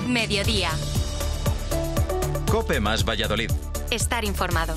Mediodía. COPE más Valladolid. Estar informado.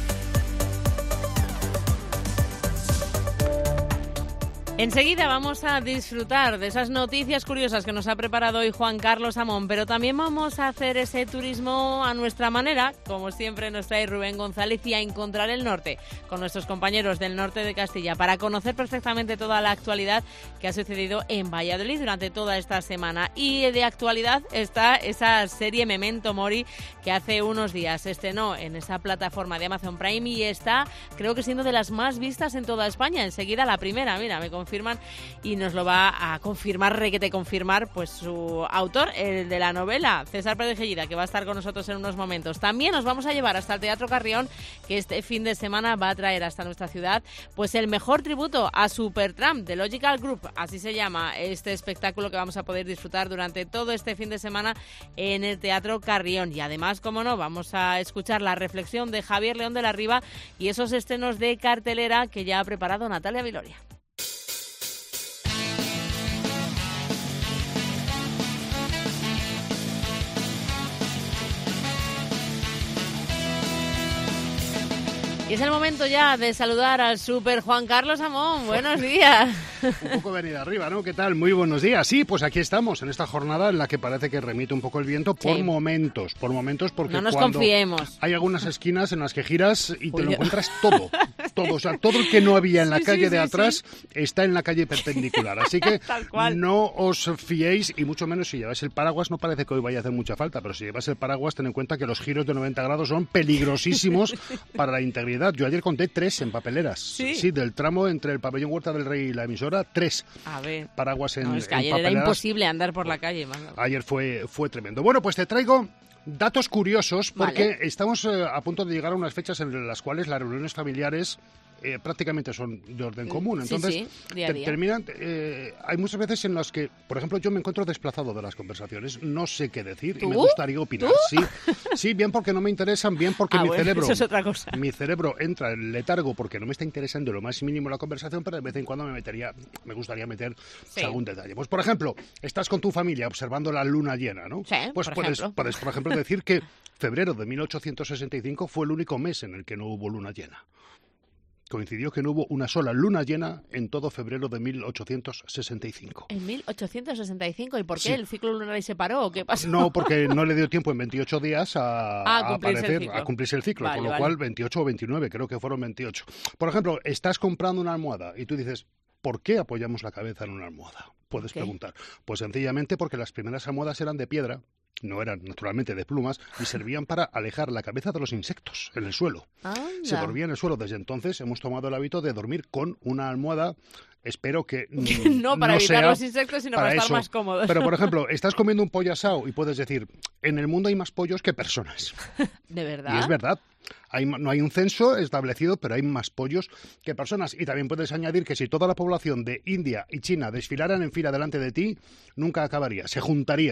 Enseguida vamos a disfrutar de esas noticias curiosas que nos ha preparado hoy Juan Carlos Amón, pero también vamos a hacer ese turismo a nuestra manera, como siempre nos trae Rubén González, y a encontrar el norte con nuestros compañeros del norte de Castilla para conocer perfectamente toda la actualidad que ha sucedido en Valladolid durante toda esta semana. Y de actualidad está esa serie Memento Mori que hace unos días se estrenó en esa plataforma de Amazon Prime y está, creo que siendo de las más vistas en toda España. Enseguida la primera, mira, me confirman y nos lo va a confirmar, requete confirmar, pues su autor, el de la novela, César Pérez Gellida, que va a estar con nosotros en unos momentos. También nos vamos a llevar hasta el Teatro Carrión, que este fin de semana va a traer hasta nuestra ciudad pues el mejor tributo a Supertramp de Logical Group, así se llama este espectáculo que vamos a poder disfrutar durante todo este fin de semana en el Teatro Carrión. Y además, como no, vamos a escuchar la reflexión de Javier León de la Riva y esos estrenos de cartelera que ya ha preparado Natalia Viloria. Y es el momento ya de saludar al super Juan Carlos Amón. Buenos días. Un poco venida arriba, ¿no? ¿Qué tal? Muy buenos días. Sí, pues aquí estamos, en esta jornada en la que parece que remite un poco el viento por momentos, porque no nos cuando confiemos. Hay algunas esquinas en las que giras y te lo encuentras todo, o sea, todo el que no había en la calle de atrás está en la calle perpendicular, así que no os fiéis, y mucho menos si lleváis el paraguas. No parece que hoy vaya a hacer mucha falta, pero si llevas el paraguas, ten en cuenta que los giros de 90 grados son peligrosísimos para la integridad. Yo ayer conté 3 en papeleras. Sí, del tramo entre el pabellón Huerta del Rey y la emisora, 3 paraguas en papeleras. Es que ayer era imposible andar por la calle. Ayer fue tremendo. Bueno, pues te traigo datos curiosos porque estamos a punto de llegar a unas fechas en las cuales las reuniones familiares prácticamente son de orden común. Entonces, día a día. terminan. Hay muchas veces en las que, por ejemplo, yo me encuentro desplazado de las conversaciones. No sé qué decir y me gustaría opinar. Sí, bien porque no me interesan, bien porque eso es otra cosa. Mi cerebro entra en letargo porque no me está interesando lo más mínimo la conversación, pero de vez en cuando me gustaría meter algún detalle. Pues, por ejemplo, estás con tu familia observando la luna llena, ¿no? Sí, pues puedes, por ejemplo, decir que febrero de 1865 fue el único mes en el que no hubo luna llena. Coincidió que no hubo una sola luna llena en todo febrero de 1865. ¿En 1865? ¿Y por qué? ¿El ciclo lunar se paró o qué pasó? No, porque no le dio tiempo en 28 días a cumplirse el ciclo, con lo cual 28 o 29, creo que fueron 28. Por ejemplo, estás comprando una almohada y tú dices, ¿por qué apoyamos la cabeza en una almohada? Puedes preguntar. Pues sencillamente porque las primeras almohadas eran de piedra, no eran naturalmente de plumas, y servían para alejar la cabeza de los insectos en el suelo. Se dormía en el suelo. Desde entonces hemos tomado el hábito de dormir con una almohada. Espero que no para evitar los insectos, sino para estar más cómodos. Pero, por ejemplo, estás comiendo un pollo asado y puedes decir, en el mundo hay más pollos que personas. ¿De verdad? Y es verdad. No hay un censo establecido, pero hay más pollos que personas. Y también puedes añadir que si toda la población de India y China desfilaran en fila delante de ti, nunca acabaría, se juntarían.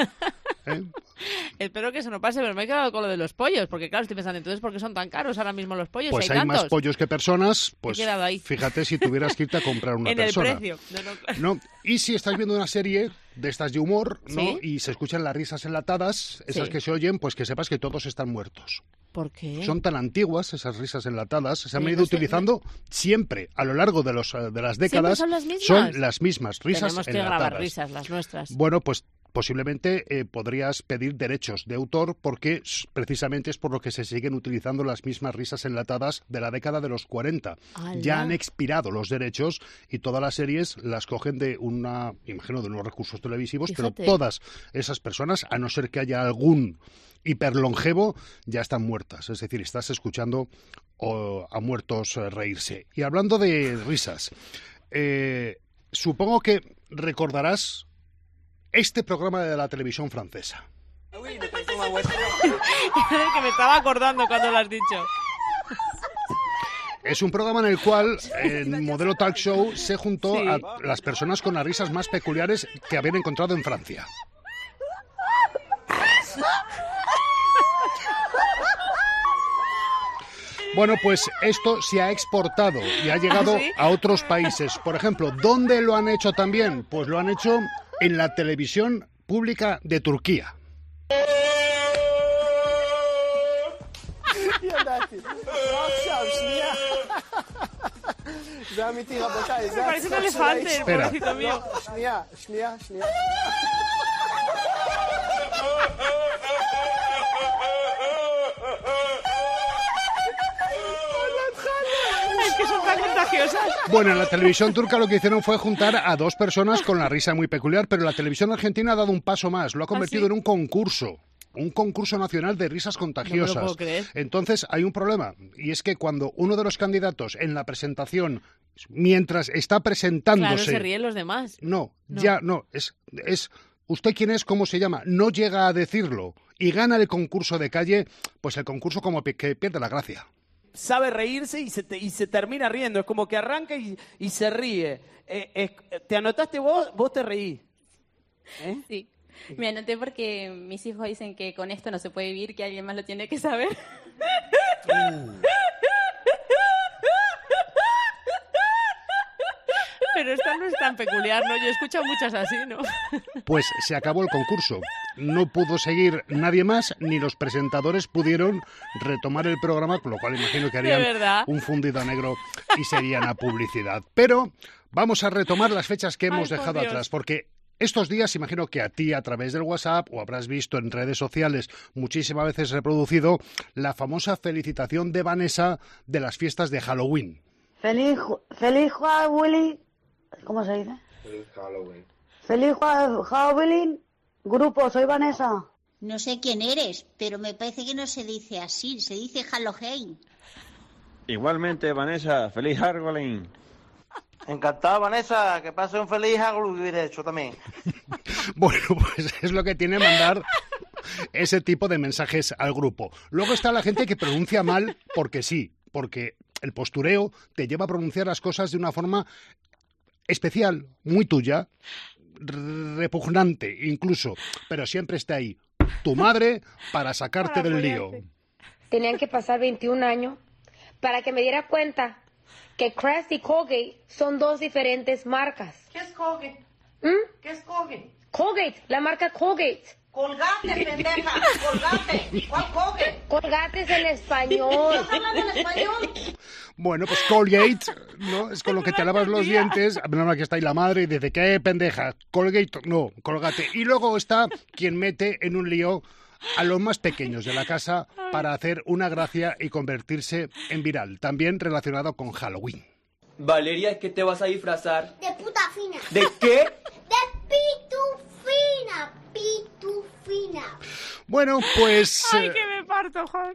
Espero que eso no pase, pero me he quedado con lo de los pollos, porque claro, estoy pensando, entonces, ¿por qué son tan caros ahora mismo los pollos? Pues hay más pollos que personas, pues fíjate si tuvieras que irte a comprar una persona. En el precio. No. Y si estás viendo una serie de estas de humor, ¿no? Y se escuchan las risas enlatadas, esas que se oyen, pues que sepas que todos están muertos. ¿Por qué? Son tan antiguas esas risas enlatadas, se han venido utilizando siempre a lo largo de las décadas. ¿Son las mismas? Son las mismas risas enlatadas. Tenemos que grabar risas, las nuestras. Bueno, pues posiblemente podrías pedir derechos de autor porque precisamente es por lo que se siguen utilizando las mismas risas enlatadas de la década de los 40. Ya han expirado los derechos y todas las series las cogen de unos recursos televisivos. Fíjate. Pero todas esas personas, a no ser que haya algún hiperlongevo, ya están muertas. Es decir, estás escuchando a muertos reírse. Y hablando de risas, supongo que recordarás este programa de la televisión francesa. Es el que me estaba acordando cuando lo has dicho. Es un programa en el cual, en modelo talk show, se juntó a las personas con las risas más peculiares que habían encontrado en Francia. Bueno, pues esto se ha exportado y ha llegado a otros países. Por ejemplo, ¿dónde lo han hecho también? Pues lo han hecho en la televisión pública de Turquía. Me parece un elefante, el pobrecito mío. Es que son tan contagiosas. Bueno, en la televisión turca lo que hicieron fue juntar a dos personas con la risa muy peculiar, pero la televisión argentina ha dado un paso más, lo ha convertido en un concurso nacional de risas contagiosas. No me lo puedo creer. Entonces hay un problema, y es que cuando uno de los candidatos en la presentación, mientras está presentándose... Claro, se ríen los demás. No. Es ¿usted quién es? ¿Cómo se llama? No llega a decirlo y gana el concurso de calle, pues el concurso como que pierde la gracia. Sabe reírse y se termina riendo. Es como que arranca y se ríe. ¿Te anotaste vos? Vos te reí. Sí. Me anoté porque mis hijos dicen que con esto no se puede vivir, que alguien más lo tiene que saber. Pero esta no es tan peculiar, ¿no? Yo he escuchado muchas así, ¿no? Pues se acabó el concurso. No pudo seguir nadie más, ni los presentadores pudieron retomar el programa, con lo cual imagino que harían un fundido a negro y serían a publicidad. Pero vamos a retomar las fechas que hemos dejado atrás, porque estos días, imagino que a ti a través del WhatsApp o habrás visto en redes sociales muchísimas veces reproducido la famosa felicitación de Vanessa de las fiestas de Halloween. Feliz Halloween. ¿Cómo se dice? Feliz Halloween. Feliz Halloween. Grupo, soy Vanessa. No sé quién eres, pero me parece que no se dice así, se dice Halloween. Igualmente, Vanessa, feliz Halloween. Encantado, Vanessa, que pase un feliz Halloween, de hecho, también. Bueno, pues es lo que tiene mandar ese tipo de mensajes al grupo. Luego está la gente que pronuncia mal porque sí, porque el postureo te lleva a pronunciar las cosas de una forma especial, muy tuya, repugnante incluso, pero siempre está ahí tu madre para sacarte del lío. Tenían que pasar 21 años para que me diera cuenta que Crest y Colgate son dos diferentes marcas. ¿Qué es Colgate? ¿Qué es Colgate? Colgate, la marca Colgate. Colgate, pendeja, Colgate. ¿Cuál Colgate? Colgate es en español. ¿Estás hablando en español? Bueno, pues Colgate, ¿no? Es con lo que te lavas los dientes. Aquí está ahí la madre y dice, ¿qué pendeja? Colgate, no, Colgate. Y luego está quien mete en un lío a los más pequeños de la casa para hacer una gracia y convertirse en viral, también relacionado con Halloween. Valeria, ¿es que te vas a disfrazar? De puta fina. ¿De qué? De pitufina, pitufina. Bueno, pues... ¡Ay, que me parto, Juan!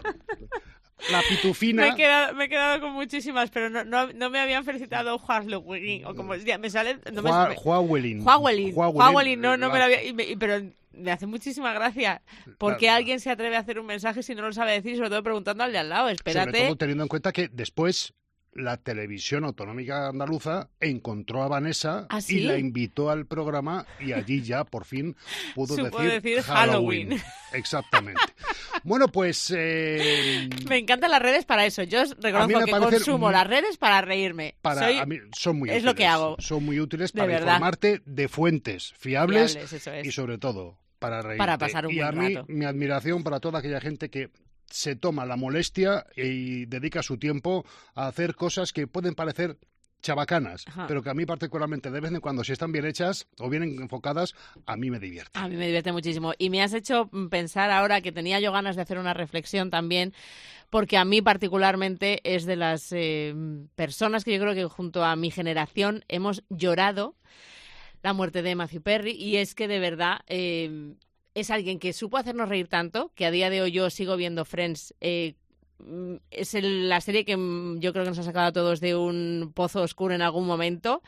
La pitufina... Me he quedado con muchísimas, pero no me habían felicitado Halloween, o como ya me sale... Halloween, no me lo había... Pero me hace muchísima gracia, porque alguien se atreve a hacer un mensaje si no lo sabe decir, sobre todo preguntando al de al lado, espérate... Sobre todo teniendo en cuenta que después... la televisión autonómica andaluza encontró a Vanessa y la invitó al programa y allí ya por fin pudo decir Halloween. Exactamente. Bueno, pues... Me encantan las redes para eso. Yo reconozco que consumo las redes para reírme. A mí son muy útiles. Es lo que hago. Son muy útiles para informarte de fuentes fiables eso es. Y sobre todo para reírte. Para pasar un buen rato. Y a mí, mi admiración para toda aquella gente que se toma la molestia y dedica su tiempo a hacer cosas que pueden parecer chabacanas, pero que a mí particularmente de vez en cuando, si están bien hechas o bien enfocadas, a mí me divierte. A mí me divierte muchísimo. Y me has hecho pensar ahora que tenía yo ganas de hacer una reflexión también, porque a mí particularmente es de las personas que yo creo que junto a mi generación hemos llorado la muerte de Matthew Perry, y es que de verdad... es alguien que supo hacernos reír tanto, que a día de hoy yo sigo viendo Friends. Es la serie que yo creo que nos ha sacado a todos de un pozo oscuro en algún momento.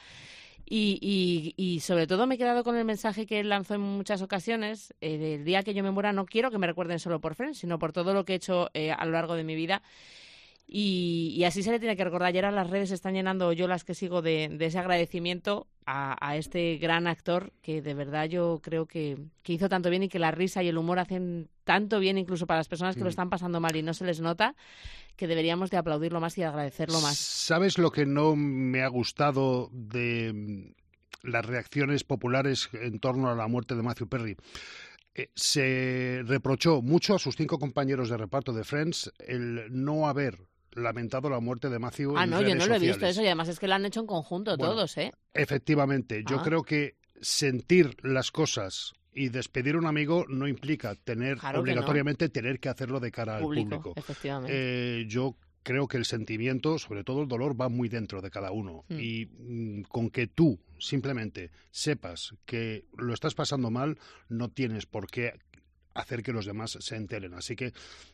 Y sobre todo me he quedado con el mensaje que él lanzó en muchas ocasiones. Del día que yo me muera no quiero que me recuerden solo por Friends, sino por todo lo que he hecho a lo largo de mi vida. Y así se le tiene que recordar. Y ahora las redes se están llenando, yo las que sigo, de ese agradecimiento a este gran actor que de verdad yo creo que hizo tanto bien, y que la risa y el humor hacen tanto bien incluso para las personas que lo están pasando mal y no se les nota, que deberíamos de aplaudirlo más y de agradecerlo más. ¿Sabes lo que no me ha gustado de las reacciones populares en torno a la muerte de Matthew Perry? Se reprochó mucho a sus 5 compañeros de reparto de Friends el no haber lamentado la muerte de Matthew en no, redes yo no lo he sociales. visto eso, y además es que lo han hecho en conjunto todos, ¿eh? Efectivamente, yo creo que sentir las cosas y despedir a un amigo no implica obligatoriamente tener que hacerlo de cara al público. Efectivamente. Yo creo que el sentimiento, sobre todo el dolor, va muy dentro de cada uno. Y con que tú simplemente sepas que lo estás pasando mal, no tienes por qué hacer que los demás se enteren. Así que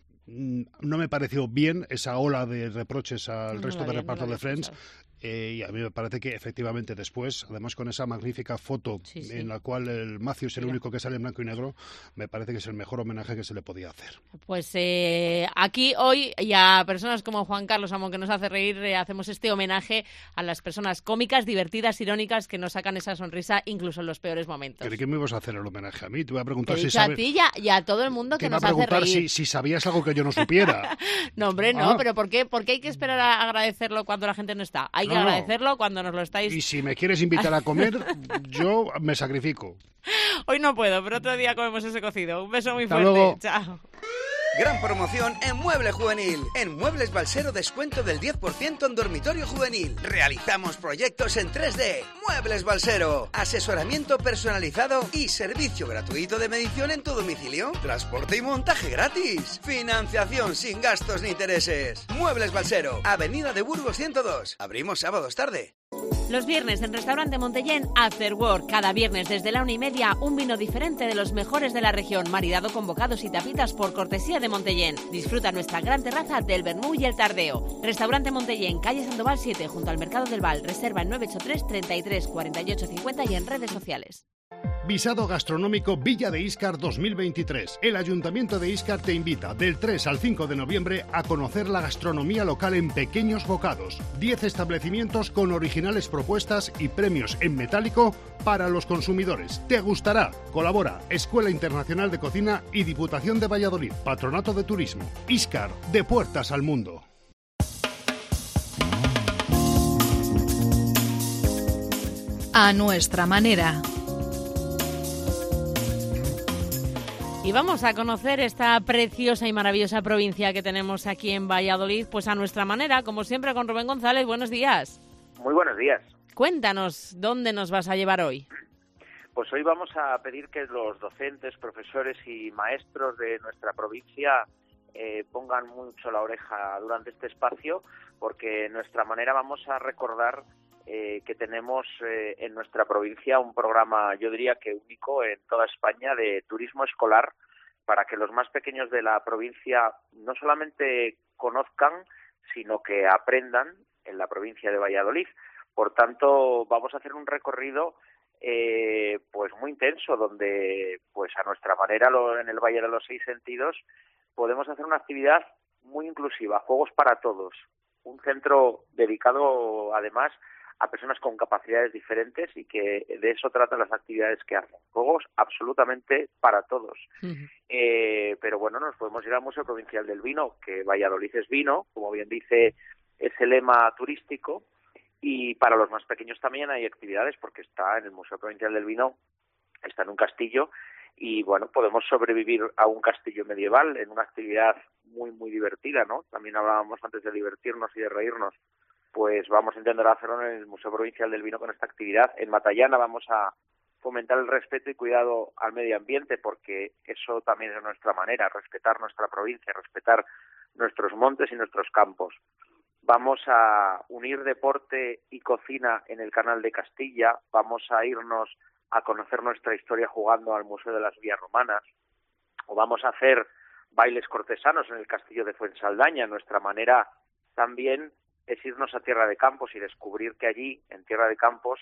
no me pareció bien esa ola de reproches al resto de reparto de Friends. Y a mí me parece que efectivamente después, además con esa magnífica foto en la cual el Matthew es el único que sale en blanco y negro, me parece que es el mejor homenaje que se le podía hacer. Pues aquí hoy, y a personas como Juan Carlos Amón, que nos hace reír, hacemos este homenaje a las personas cómicas, divertidas, irónicas, que nos sacan esa sonrisa incluso en los peores momentos. ¿Pero qué me ibas a hacer el homenaje a mí? Te voy a preguntar si sabes... a ti y a todo el mundo que nos hace reír. Te iba a preguntar si sabías algo que yo no supiera. No, hombre, no, pero ¿por qué hay que esperar a agradecerlo cuando la gente no está? Hay que agradecerlo cuando nos lo estáis... Y si me quieres invitar a comer, yo me sacrifico. Hoy no puedo, pero otro día comemos ese cocido. Un beso muy Hasta fuerte. Luego. Chao. Gran promoción en Mueble Juvenil. En Muebles Balsero descuento del 10% en dormitorio juvenil. Realizamos proyectos en 3D. Muebles Balsero. Asesoramiento personalizado y servicio gratuito de medición en tu domicilio. Transporte y montaje gratis. Financiación sin gastos ni intereses. Muebles Balsero. Avenida de Burgos 102. Abrimos sábados tarde. Los viernes en Restaurante Montellén After Work. Cada viernes desde la 1:30 un vino diferente de los mejores de la región, maridado con bocados y tapitas por cortesía de Montellén. Disfruta nuestra gran terraza del vermú y el tardeo. Restaurante Montellén, calle Sandoval 7, junto al Mercado del Val. Reserva en 983 33 48 50 y en redes sociales. Visado gastronómico Villa de Íscar 2023. El Ayuntamiento de Íscar te invita del 3 al 5 de noviembre a conocer la gastronomía local en pequeños bocados. 10 establecimientos con originales propuestas y premios en metálico para los consumidores. Te gustará. Colabora Escuela Internacional de Cocina y Diputación de Valladolid. Patronato de Turismo. Íscar, de puertas al mundo. A nuestra manera. Y vamos a conocer esta preciosa y maravillosa provincia que tenemos aquí en Valladolid, pues a nuestra manera, como siempre con Rubén González. Buenos días. Muy buenos días. Cuéntanos, ¿dónde nos vas a llevar hoy? Pues hoy vamos a pedir que los docentes, profesores y maestros de nuestra provincia pongan mucho la oreja durante este espacio, porque en nuestra manera vamos a recordar que tenemos en nuestra provincia un programa, yo diría que único en toda España, de turismo escolar, para que los más pequeños de la provincia no solamente conozcan, sino que aprendan en la provincia de Valladolid. Por tanto, vamos a hacer un recorrido pues muy intenso, donde pues a nuestra manera en el Valle de los Seis Sentidos podemos hacer una actividad muy inclusiva, Juegos para Todos, un centro dedicado además a personas con capacidades diferentes, y que de eso tratan las actividades que hacen. Juegos absolutamente para todos. Pero bueno, nos podemos ir al Museo Provincial del Vino, que Valladolid es vino, como bien dice ese lema turístico, y para los más pequeños también hay actividades, porque está en el Museo Provincial del Vino, está en un castillo, y bueno, podemos sobrevivir a un castillo medieval en una actividad muy, muy divertida, ¿no? También hablábamos antes de divertirnos y de reírnos. Pues vamos a intentar hacerlo en el Museo Provincial del Vino con esta actividad. En Matallana vamos a fomentar el respeto y cuidado al medio ambiente, porque eso también es nuestra manera, respetar nuestra provincia, respetar nuestros montes y nuestros campos. Vamos a unir deporte y cocina en el Canal de Castilla, vamos a irnos a conocer nuestra historia jugando al Museo de las Vías Romanas, o vamos a hacer bailes cortesanos en el Castillo de Fuensaldaña. Nuestra manera también es irnos a Tierra de Campos y descubrir que allí, en Tierra de Campos,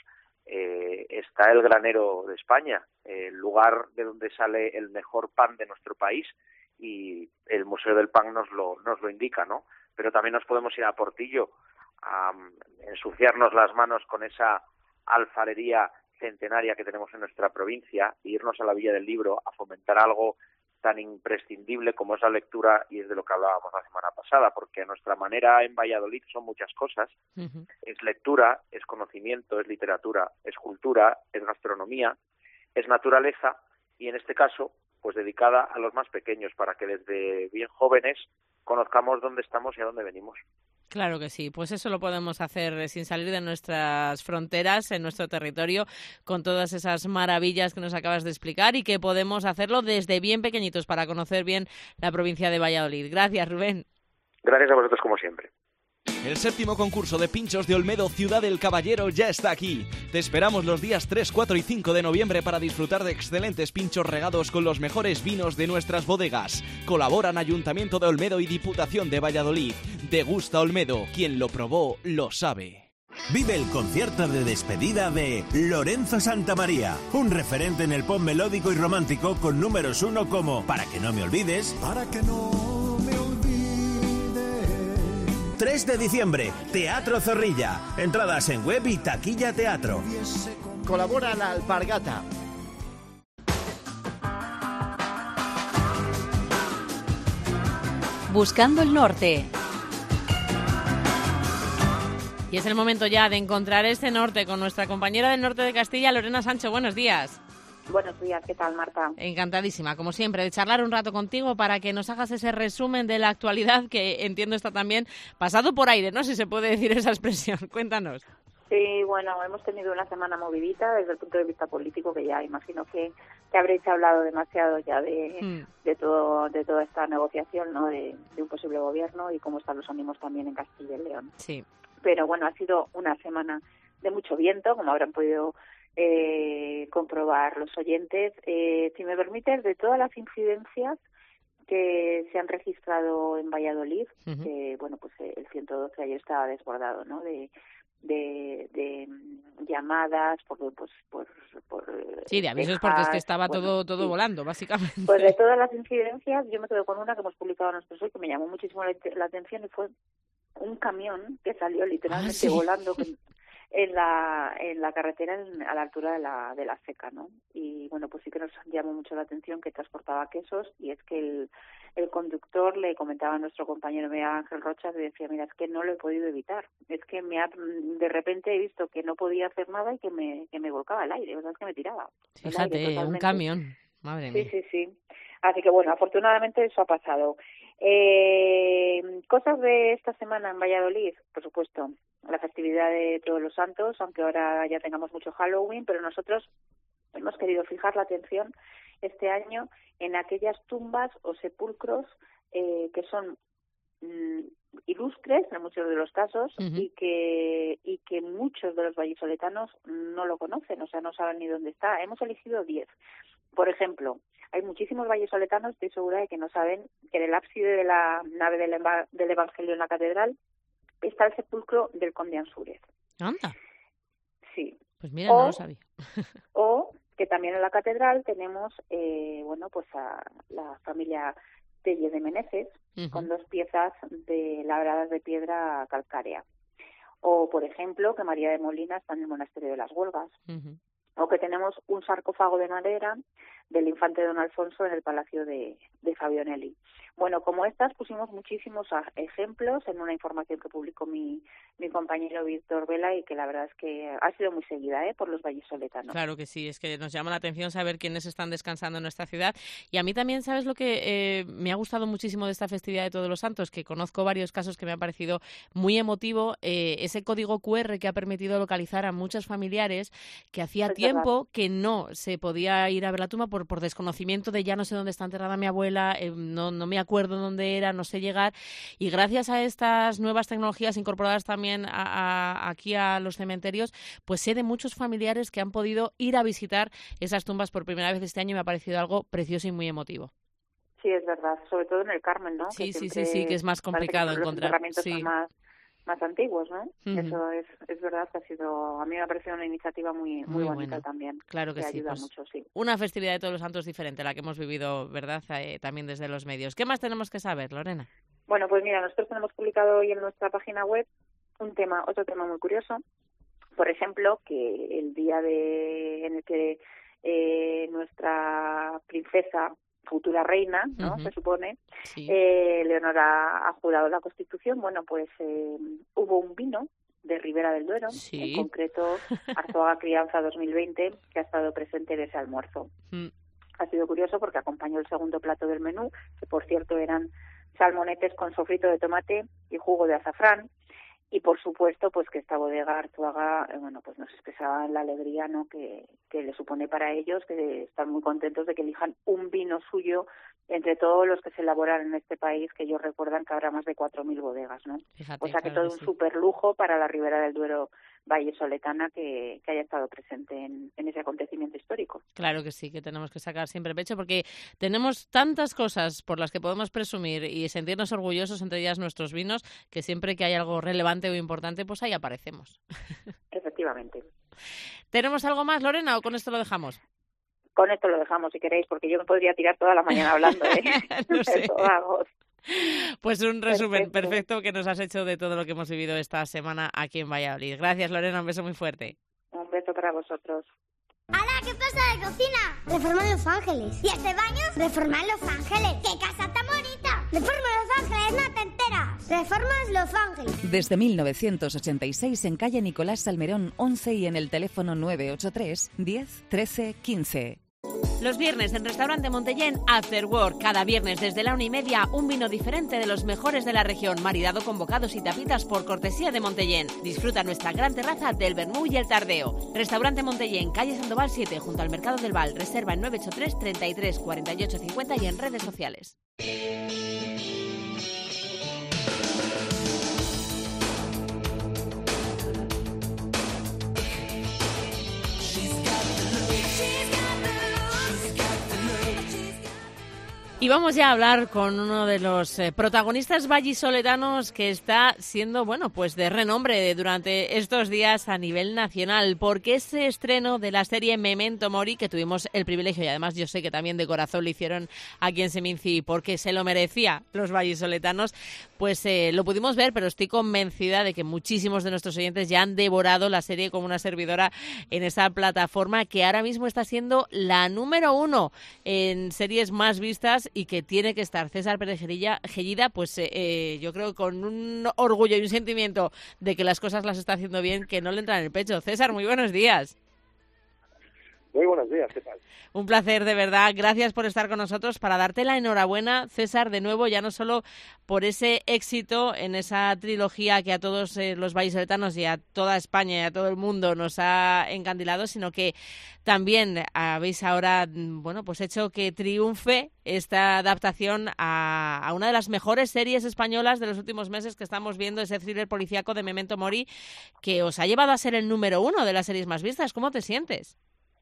está el granero de España, el lugar de donde sale el mejor pan de nuestro país, y el Museo del Pan nos lo indica, ¿no? Pero también nos podemos ir a Portillo a ensuciarnos las manos con esa alfarería centenaria que tenemos en nuestra provincia, e irnos a la Villa del Libro a fomentar algo tan imprescindible como es la lectura, y es de lo que hablábamos la semana pasada, porque a nuestra manera en Valladolid son muchas cosas. Es lectura, es conocimiento, es literatura, es cultura, es gastronomía, es naturaleza, y en este caso pues dedicada a los más pequeños, para que desde bien jóvenes conozcamos dónde estamos y a dónde venimos. Claro que sí, pues eso lo podemos hacer sin salir de nuestras fronteras, en nuestro territorio, con todas esas maravillas que nos acabas de explicar, y que podemos hacerlo desde bien pequeñitos para conocer bien la provincia de Valladolid. Gracias, Rubén. Gracias a vosotros como siempre. El 7º concurso de pinchos de Olmedo Ciudad del Caballero ya está aquí. Te esperamos los días 3, 4 y 5 de noviembre para disfrutar de excelentes pinchos regados con los mejores vinos de nuestras bodegas. Colaboran Ayuntamiento de Olmedo y Diputación de Valladolid. Degusta Olmedo, quien lo probó lo sabe. Vive el concierto de despedida de Lorenzo Santamaría, un referente en el pop melódico y romántico con números 1 como Para que no me olvides, Para que no me olvide. 3 de diciembre, Teatro Zorrilla. Entradas en web y taquilla teatro. Colabora La Alpargata. Buscando el norte. Y es el momento ya de encontrar ese norte con nuestra compañera del norte de Castilla, Lorena Sancho. Buenos días. Buenos días, ¿qué tal, Marta? Encantadísima, como siempre, de charlar un rato contigo para que nos hagas ese resumen de la actualidad, que entiendo está también pasado por aire, ¿no? Si se puede decir esa expresión. Cuéntanos. Sí, bueno, hemos tenido una semana movidita desde el punto de vista político, que ya imagino que habréis hablado demasiado ya de toda esta negociación, ¿no? De un posible gobierno y cómo están los ánimos también en Castilla y León. Sí. Pero bueno, ha sido una semana de mucho viento, como habrán podido comprobar los oyentes. Si me permites, de todas las incidencias que se han registrado en Valladolid, bueno, pues el 112 ayer estaba desbordado, ¿no? De llamadas por sí, de avisos, quejas, porque es que estaba bueno, todo sí. volando, básicamente. Pues de todas las incidencias, yo me quedo con una que hemos publicado nosotros hoy, que me llamó muchísimo la atención, y fue un camión que salió literalmente volando en la carretera a la altura de la Seca, ¿no? Y bueno, pues sí que nos llamó mucho la atención que transportaba quesos, y es que el conductor le comentaba a nuestro compañero Miguel Ángel Rocha, le decía, mira, es que no lo he podido evitar, es que de repente he visto que no podía hacer nada y que me volcaba el aire, o sea, es que me tiraba. Fíjate, un camión, madre mía. Sí. Así que bueno, afortunadamente eso ha pasado. Cosas de esta semana en Valladolid, por supuesto, la festividad de Todos los Santos, aunque ahora ya tengamos mucho Halloween, pero nosotros hemos querido fijar la atención este año en aquellas tumbas o sepulcros que son ilustres en muchos de los casos, y que muchos de los vallisoletanos no lo conocen, o sea, no saben ni dónde está. Hemos elegido 10. Por ejemplo, hay muchísimos vallisoletanos, estoy segura de que no saben que en el ábside de la nave del Evangelio en la catedral está el sepulcro del conde Ansúrez. Anda. Sí. Pues mira, no lo sabía. O que también en la catedral tenemos, bueno, pues a la familia Telle de Meneses, con 2 piezas labradas de piedra calcárea. O, por ejemplo, que María de Molina está en el monasterio de las Huelgas. O que tenemos un sarcófago de madera del infante don Alfonso en el palacio de Fabionelli. Bueno, como estas pusimos muchísimos ejemplos en una información que publicó mi compañero Víctor Vela, y que la verdad es que ha sido muy seguida por los vallisoletanos. Claro que sí, es que nos llama la atención saber quiénes están descansando en nuestra ciudad. Y a mí también, ¿sabes lo que me ha gustado muchísimo de esta festividad de Todos los Santos? Que conozco varios casos que me ha parecido muy emotivo, ese código QR que ha permitido localizar a muchos familiares que hacía tiempo que no se podía ir a ver la tumba por desconocimiento de ya no sé dónde está enterrada mi abuela, no me acuerdo dónde era, no sé llegar, y gracias a estas nuevas tecnologías incorporadas también aquí a los cementerios, pues sé de muchos familiares que han podido ir a visitar esas tumbas por primera vez este año, y me ha parecido algo precioso y muy emotivo. Sí, es verdad, sobre todo en el Carmen, ¿no? Sí, que es más complicado encontrar. Los enterramientos son más antiguos, ¿no? Eso es verdad que a mí me ha parecido una iniciativa muy bonita buena. También. Claro que sí, ayuda pues mucho, sí. Una festividad de Todos los Santos diferente, la que hemos vivido, ¿verdad? También desde los medios. ¿Qué más tenemos que saber, Lorena? Bueno, pues mira, nosotros tenemos publicado hoy en nuestra página web otro tema muy curioso. Por ejemplo, que el día en el que nuestra princesa, futura reina, ¿no? Se supone, Leonora ha jurado la Constitución. Bueno, pues hubo un vino de Ribera del Duero, en concreto Arzuaga Crianza 2020, que ha estado presente en ese almuerzo. Ha sido curioso porque acompañó el segundo plato del menú, que por cierto eran salmonetes con sofrito de tomate y jugo de azafrán. Y por supuesto, pues que esta bodega Arzuaga, bueno, pues nos expresaba la alegría, ¿no?, que le supone para ellos, que están muy contentos de que elijan un vino suyo entre todos los que se elaboran en este país, que ellos recuerdan que habrá más de 4.000 bodegas, ¿no? Fíjate, o sea que claro todo que un súper lujo para la Ribera del Duero vallesoletana que haya estado presente en ese acontecimiento histórico. Claro que sí, que tenemos que sacar siempre pecho porque tenemos tantas cosas por las que podemos presumir y sentirnos orgullosos, entre ellas nuestros vinos, que siempre que hay algo relevante o importante, pues ahí aparecemos. Efectivamente. ¿Tenemos algo más, Lorena, o con esto lo dejamos? Con esto lo dejamos, si queréis, porque yo me podría tirar toda la mañana hablando No sé. Vamos. Pues un resumen perfecto que nos has hecho de todo lo que hemos vivido esta semana aquí en Valladolid. Gracias, Lorena, un beso muy fuerte. Un beso para vosotros. ¡Hala! ¿Qué pasa de cocina? Reforma Los Ángeles. ¿Y este baño? Reforma Los Ángeles. ¡Qué casa tan bonita! Reforma Los Ángeles, no te enteras. Reformas Los Ángeles. Desde 1986 en calle Nicolás Salmerón 11 y en el teléfono 983 10 13 15. Los viernes en Restaurante Montellén, After Work. Cada viernes desde la 1:30, un vino diferente de los mejores de la región, maridado con bocados y tapitas por cortesía de Montellén. Disfruta nuestra gran terraza del vermú y el tardeo. Restaurante Montellén, calle Sandoval 7, junto al Mercado del Val. Reserva en 983 33 48 50 y en redes sociales. Y vamos ya a hablar con uno de los protagonistas vallisoletanos que está siendo, bueno, pues de renombre durante estos días a nivel nacional, porque ese estreno de la serie Memento Mori, que tuvimos el privilegio, y además yo sé que también de corazón lo hicieron aquí en Seminci, porque se lo merecía los vallisoletanos, pues lo pudimos ver, pero estoy convencida de que muchísimos de nuestros oyentes ya han devorado la serie como una servidora en esa plataforma que ahora mismo está siendo la número 1 en series más vistas y que tiene que estar César Pérez Gellida, pues yo creo con un orgullo y un sentimiento de que las cosas las está haciendo bien, que no le entra en el pecho. César, muy buenos días. Muy buenos días, ¿qué tal? Un placer, de verdad. Gracias por estar con nosotros, para darte la enhorabuena, César, de nuevo, ya no solo por ese éxito en esa trilogía que a todos los vallisoletanos y a toda España y a todo el mundo nos ha encandilado, sino que también habéis ahora, bueno, pues hecho que triunfe esta adaptación a una de las mejores series españolas de los últimos meses que estamos viendo, ese thriller policíaco de Memento Mori, que os ha llevado a ser el número 1 de las series más vistas. ¿Cómo te sientes?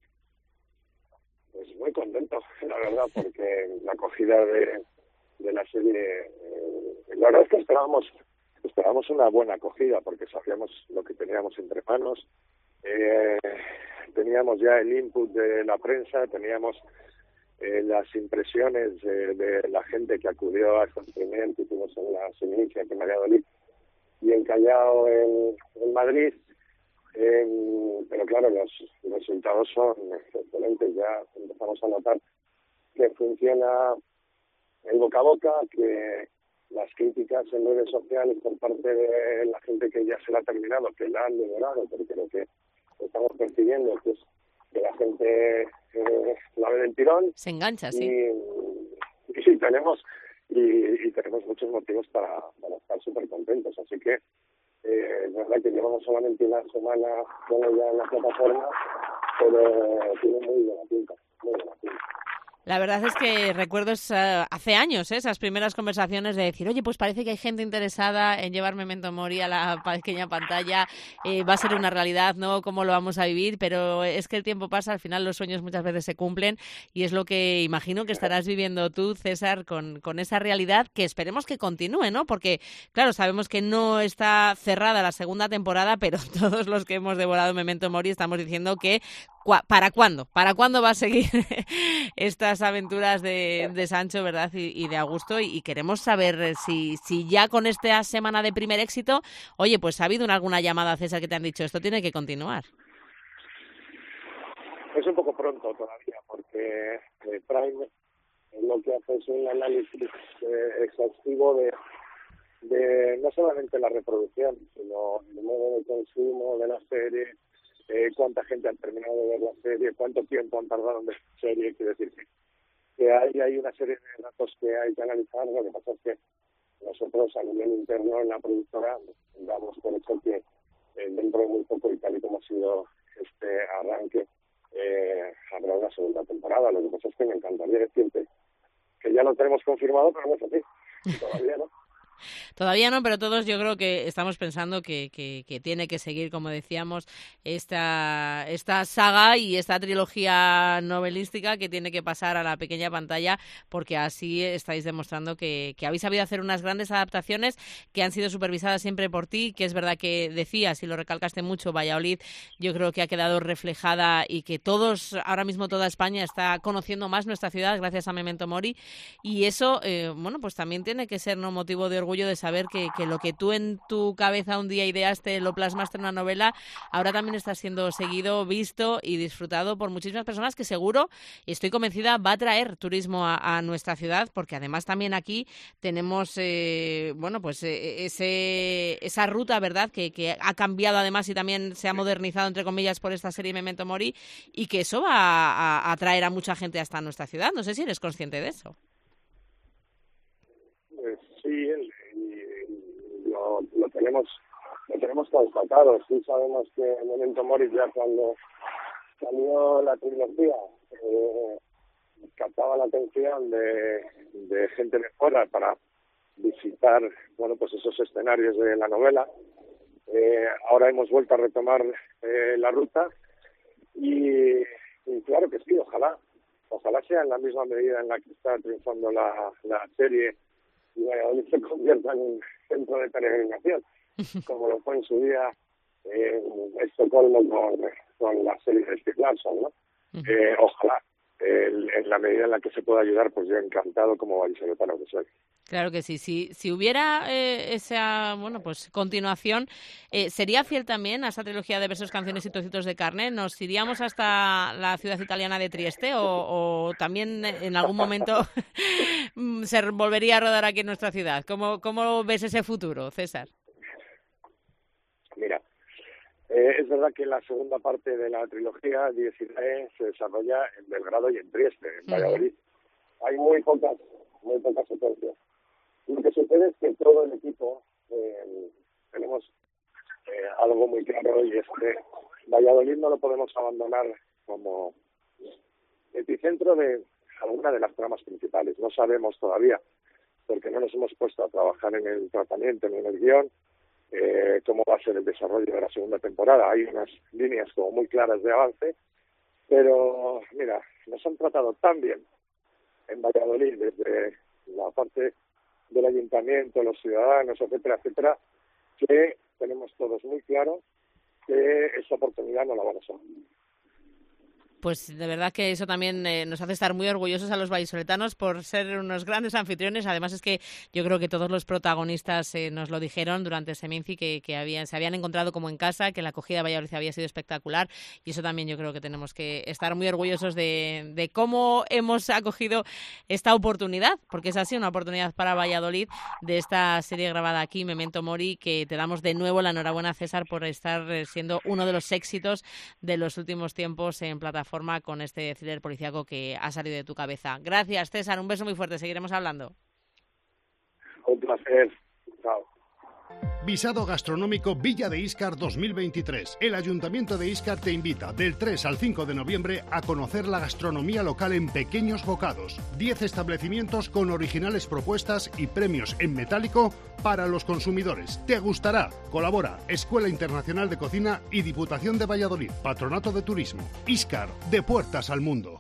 Pues muy contento, la verdad, porque la acogida de la serie, la verdad es que esperábamos una buena acogida, porque sabíamos lo que teníamos entre manos, teníamos ya el input de la prensa, teníamos las impresiones de la gente que acudió a este experimento que hicimos en la Seminci, aquí en Valladolid, y en Callao, en Madrid. Pero claro, los resultados son excelentes. Ya empezamos a notar que funciona el boca a boca, que las críticas en redes sociales por parte de la gente que ya se la ha terminado, que la han devorado, porque lo que estamos percibiendo es que la gente la ve del tirón. Se engancha, sí. Y sí, tenemos muchos motivos para estar súper contentos. Así que es verdad que llevamos solamente una semana con ella en la plataforma, pero tiene muy buena pinta, muy buena pinta. La verdad es que recuerdo hace años esas primeras conversaciones de decir, oye, pues parece que hay gente interesada en llevar Memento Mori a la pequeña pantalla, va a ser una realidad, ¿no? ¿Cómo lo vamos a vivir? Pero es que el tiempo pasa, al final los sueños muchas veces se cumplen y es lo que imagino que estarás viviendo tú, César, con esa realidad que esperemos que continúe, ¿no? Porque, claro, sabemos que no está cerrada la segunda temporada, pero todos los que hemos devorado Memento Mori estamos diciendo que ¿para cuándo? ¿Para cuándo va a seguir estas aventuras de Sancho, verdad? Y de Augusto. Y queremos saber si ya con esta semana de primer éxito, oye, pues ha habido alguna llamada, César, que te han dicho esto tiene que continuar. Es un poco pronto todavía, porque Prime lo que hace es un análisis exhaustivo de no solamente la reproducción, sino el modo de consumo de la serie, cuánta gente ha terminado de ver la serie, cuánto tiempo han tardado en ver la serie. Quiere decir que hay una serie de datos que hay que analizar. Lo que pasa es que nosotros a nivel interno en la productora damos por hecho que dentro de muy poco, y tal y como ha sido este arranque, habrá una segunda temporada. Lo que pasa es que me encantaría decirte que ya lo tenemos confirmado, pero no es así, todavía no. Todavía no, pero todos yo creo que estamos pensando que tiene que seguir, como decíamos, esta saga y esta trilogía novelística que tiene que pasar a la pequeña pantalla, porque así estáis demostrando que habéis sabido hacer unas grandes adaptaciones que han sido supervisadas siempre por ti, que es verdad que decías y lo recalcaste mucho, Valladolid yo creo que ha quedado reflejada y que todos, ahora mismo toda España está conociendo más nuestra ciudad gracias a Memento Mori, y eso, bueno, pues también tiene que ser motivo de orgullo de saber que lo que tú en tu cabeza un día ideaste, lo plasmaste en una novela, ahora también está siendo seguido, visto y disfrutado por muchísimas personas, que seguro, y estoy convencida, va a traer turismo a nuestra ciudad, porque además también aquí tenemos bueno, pues esa ruta, ¿verdad?, que ha cambiado además y también se ha modernizado, entre comillas, por esta serie Memento Mori, y que eso va a atraer a mucha gente hasta nuestra ciudad. No sé si eres consciente de eso. Sí, lo tenemos constatado. Sí sabemos que Memento Mori, ya cuando salió la trilogía, captaba la atención de gente de fuera para visitar, bueno, pues esos escenarios de la novela. Ahora hemos vuelto a retomar la ruta y claro que sí, ojalá sea en la misma medida en la que está triunfando la serie y Valladolid se convierta en un centro de peregrinación, como lo fue en su día Estocolmo con la serie de Steve Larson, ¿no? Ojalá, en la medida en la que se pueda ayudar, pues yo encantado como vallisoletano que soy. Claro que sí. Si hubiera esa, bueno, pues continuación, ¿sería fiel también a esa trilogía de versos, canciones y trocitos de carne? ¿Nos iríamos hasta la ciudad italiana de Trieste o también en algún momento se volvería a rodar aquí en nuestra ciudad? ¿Cómo ves ese futuro, César? Mira, es verdad que la segunda parte de la trilogía se desarrolla en Belgrado y en Trieste, en Valladolid. Hay muy pocas secuencias. Lo que sucede es que todo el equipo tenemos algo muy claro, y es que Valladolid no lo podemos abandonar como epicentro de alguna de las tramas principales. No sabemos todavía, porque no nos hemos puesto a trabajar en el tratamiento ni en el guión, cómo va a ser el desarrollo de la segunda temporada. Hay unas líneas como muy claras de avance, pero mira, nos han tratado tan bien en Valladolid desde la parte del ayuntamiento, los ciudadanos, etcétera, etcétera, que tenemos todos muy claro que esa oportunidad no la vamos a dar. Pues de verdad que eso también nos hace estar muy orgullosos a los vallisoletanos por ser unos grandes anfitriones. Además es que yo creo que todos los protagonistas nos lo dijeron durante Seminci, que se habían encontrado como en casa, que la acogida de Valladolid había sido espectacular, y eso también yo creo que tenemos que estar muy orgullosos de cómo hemos acogido esta oportunidad, porque es así, una oportunidad para Valladolid, de esta serie grabada aquí, Memento Mori, que te damos de nuevo la enhorabuena, César, por estar siendo uno de los éxitos de los últimos tiempos en plataforma con este thriller policíaco que ha salido de tu cabeza. Gracias, César, un beso muy fuerte, seguiremos hablando. Un placer. Chao. Visado gastronómico Villa de Íscar 2023. El Ayuntamiento de Íscar te invita del 3 al 5 de noviembre a conocer la gastronomía local en pequeños bocados. 10 establecimientos con originales propuestas y premios en metálico para los consumidores. Te gustará. Colabora Escuela Internacional de Cocina y Diputación de Valladolid. Patronato de Turismo. Íscar, de puertas al mundo.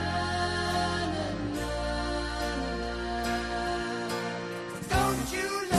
Don't you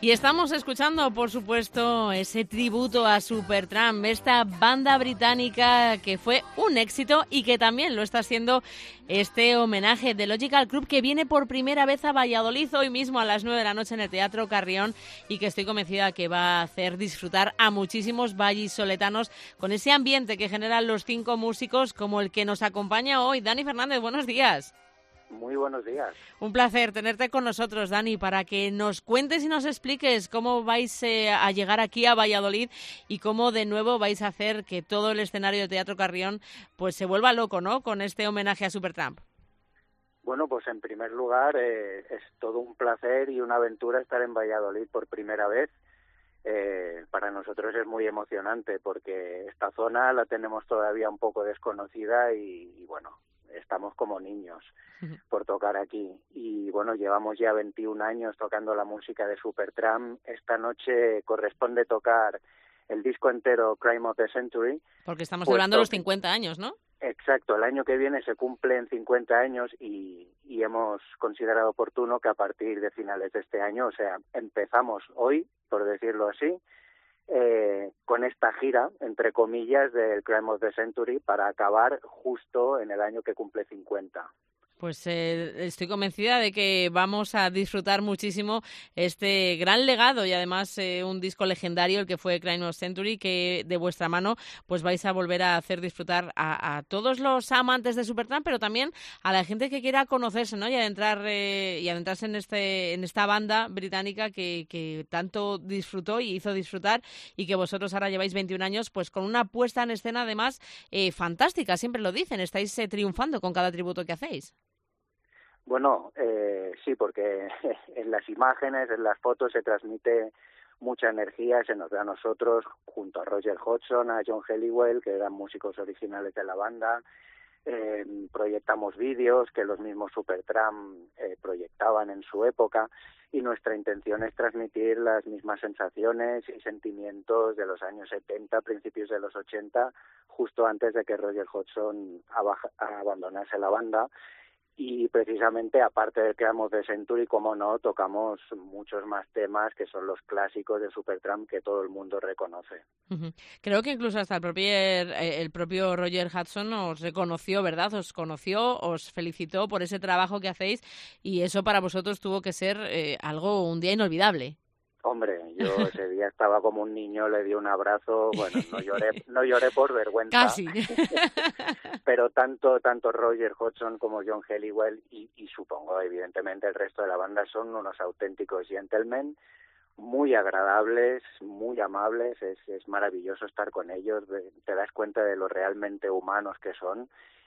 Y estamos escuchando, por supuesto, ese tributo a Supertramp, esta banda británica que fue un éxito y que también lo está haciendo este homenaje de Logical Club, que viene por primera vez a Valladolid hoy mismo a las 9 de la noche en el Teatro Carrión, y que estoy convencida que va a hacer disfrutar a muchísimos vallisoletanos con ese ambiente que generan los 5 músicos como el que nos acompaña hoy. Dani Fernández, buenos días. Muy buenos días. Un placer tenerte con nosotros, Dani, para que nos cuentes y nos expliques cómo vais a llegar aquí a Valladolid y cómo de nuevo vais a hacer que todo el escenario de Teatro Carrión pues se vuelva loco, ¿no?, con este homenaje a Supertramp. Bueno, pues en primer lugar es todo un placer y una aventura estar en Valladolid por primera vez. Para nosotros es muy emocionante porque esta zona la tenemos todavía un poco desconocida y bueno, estamos como niños por tocar aquí. Y bueno, llevamos ya 21 años tocando la música de Supertramp. Esta noche corresponde tocar el disco entero Crime of the Century. Porque estamos celebrando los 50 años, ¿no? Exacto, el año que viene se cumplen 50 años y hemos considerado oportuno que a partir de finales de este año, o sea, empezamos hoy, por decirlo así, con esta gira, entre comillas, del Crime of the Century para acabar justo en el año que cumple 50. Pues estoy convencida de que vamos a disfrutar muchísimo este gran legado y además un disco legendario, el que fue Crime of Century, que de vuestra mano pues vais a volver a hacer disfrutar a todos los amantes de Supertramp, pero también a la gente que quiera conocerse, ¿no?, y adentrarse en esta banda británica que tanto disfrutó y hizo disfrutar, y que vosotros ahora lleváis 21 años pues con una puesta en escena además fantástica, siempre lo dicen, estáis triunfando con cada tributo que hacéis. Bueno, sí, porque en las imágenes, en las fotos se transmite mucha energía, se nos da a nosotros, junto a Roger Hodgson, a John Helliwell, que eran músicos originales de la banda. Proyectamos vídeos que los mismos Supertramp proyectaban en su época, y nuestra intención es transmitir las mismas sensaciones y sentimientos de los años 70, principios de los 80, justo antes de que Roger Hodgson abandonase la banda. Y precisamente, aparte del Crime of the Century, como no, tocamos muchos más temas que son los clásicos de Supertramp que todo el mundo reconoce. Creo que incluso hasta el propio Roger Hodgson os reconoció, ¿verdad? Os conoció, os felicitó por ese trabajo que hacéis, y eso para vosotros tuvo que ser un día inolvidable. Hombre, yo ese día estaba como un niño, le di un abrazo, bueno, no lloré por vergüenza. Casi. Pero tanto Roger Hodgson como John Helliwell y supongo evidentemente el resto de la banda son unos auténticos gentlemen, muy agradables, muy amables, es maravilloso estar con ellos, te das cuenta de lo realmente humanos que son.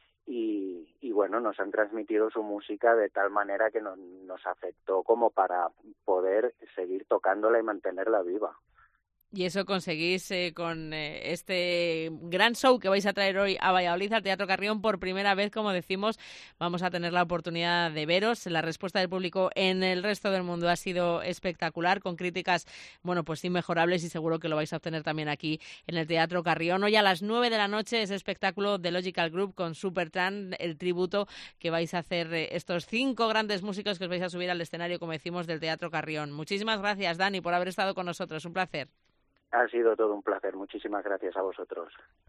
Y bueno, nos han transmitido su música de tal manera que nos afectó como para poder seguir tocándola y mantenerla viva. Y eso conseguís con este gran show que vais a traer hoy a Valladolid, al Teatro Carrión, por primera vez, como decimos. Vamos a tener la oportunidad de veros. La respuesta del público en el resto del mundo ha sido espectacular, con críticas, bueno, pues inmejorables, y seguro que lo vais a obtener también aquí en el Teatro Carrión. Hoy a las 9 de la noche ese espectáculo de Logical Group con Supertramp, el tributo que vais a hacer estos 5 grandes músicos que os vais a subir al escenario, como decimos, del Teatro Carrión. Muchísimas gracias, Dani, por haber estado con nosotros. Un placer. Ha sido todo un placer. Muchísimas gracias a vosotros.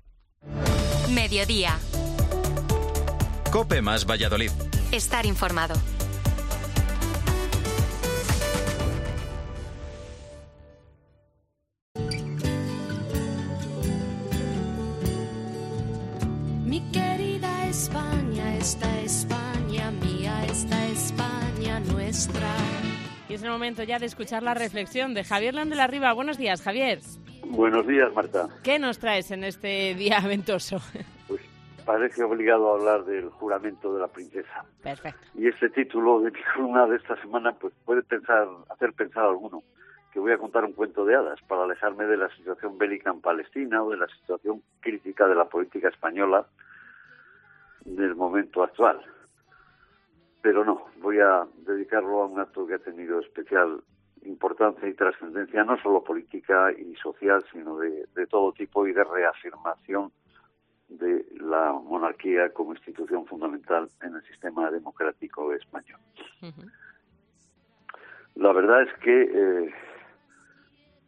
Mediodía. COPE más Valladolid. Estar informado. Mi querida España, esta España mía, esta España nuestra. Y es el momento ya de escuchar la reflexión de Javier Landelarriba. Buenos días, Javier. Buenos días, Marta. ¿Qué nos traes en este día ventoso? Pues parece obligado a hablar del juramento de la princesa. Perfecto. Y este título de mi columna de esta semana pues puede hacer pensar a alguno que voy a contar un cuento de hadas para alejarme de la situación bélica en Palestina o de la situación crítica de la política española del momento actual. Pero no, voy a dedicarlo a un acto que ha tenido especial importancia y trascendencia, no solo política y social, sino de todo tipo, y de reafirmación de la monarquía como institución fundamental en el sistema democrático español. La verdad es que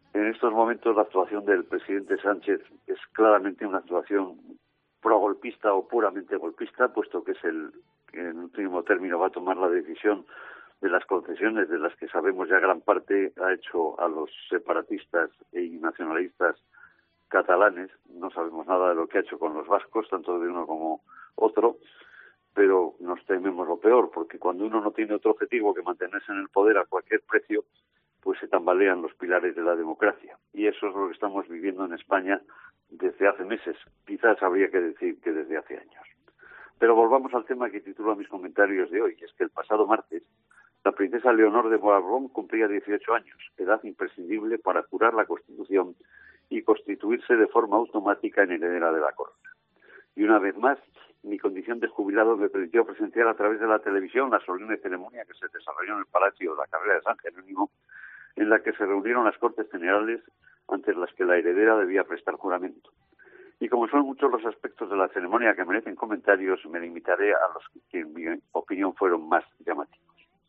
En estos momentos la actuación del presidente Sánchez es claramente una actuación progolpista o puramente golpista, puesto que es el que en último término va a tomar la decisión de las concesiones de las que sabemos ya gran parte ha hecho a los separatistas y nacionalistas catalanes. No sabemos nada de lo que ha hecho con los vascos, tanto de uno como otro, pero nos tememos lo peor, porque cuando uno no tiene otro objetivo que mantenerse en el poder a cualquier precio, pues se tambalean los pilares de la democracia. Y eso es lo que estamos viviendo en España desde hace meses, quizás habría que decir que desde hace años. Pero volvamos al tema que titula mis comentarios de hoy, y es que el pasado martes la princesa Leonor de Borbón cumplía 18 años, edad imprescindible para jurar la Constitución y constituirse de forma automática en heredera de la corona. Y una vez más, mi condición de jubilado me permitió presenciar a través de la televisión la solemne ceremonia que se desarrolló en el Palacio de la Carrera de San Jerónimo, en la que se reunieron las Cortes Generales ante las que la heredera debía prestar juramento. Y como son muchos los aspectos de la ceremonia que merecen comentarios, me limitaré a los que en mi opinión fueron más llamativos.